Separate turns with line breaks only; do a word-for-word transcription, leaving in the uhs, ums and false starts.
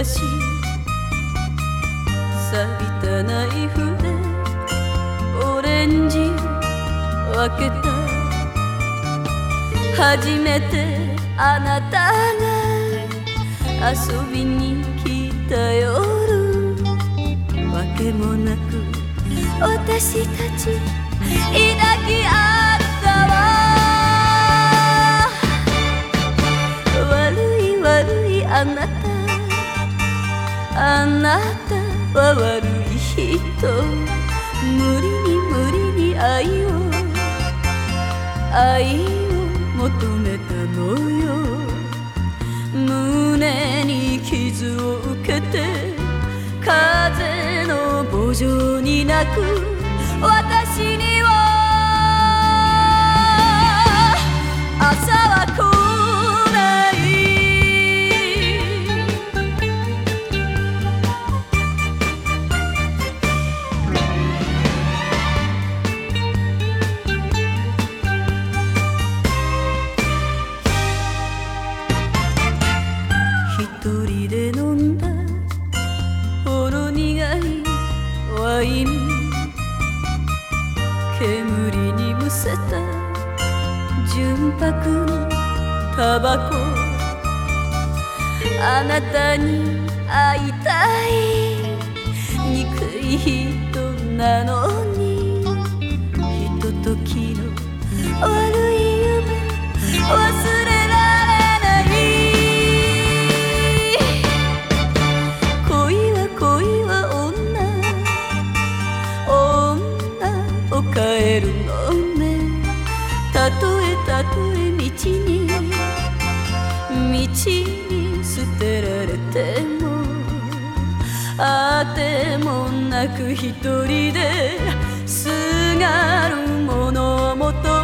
し錆びたナイフでオレンジ分けた。初めてあなたが遊びに来た夜、わけもなく私たち抱き合ったわ。悪い悪いあなた、あなたは悪い人。無理に無理に愛を愛を求めたのよ。胸に傷を受けて風の墓場に泣く私には朝は来ない。一人で飲んだほろ苦いワイン、煙にむせた純白のタバコ。あなたに会いたい憎い人なのに、ひとときの悪い夢忘れられない。恋は恋は女女を変えるのね。たとえたとえ道に道に捨てられても、あてもなく一人ですがるものを求め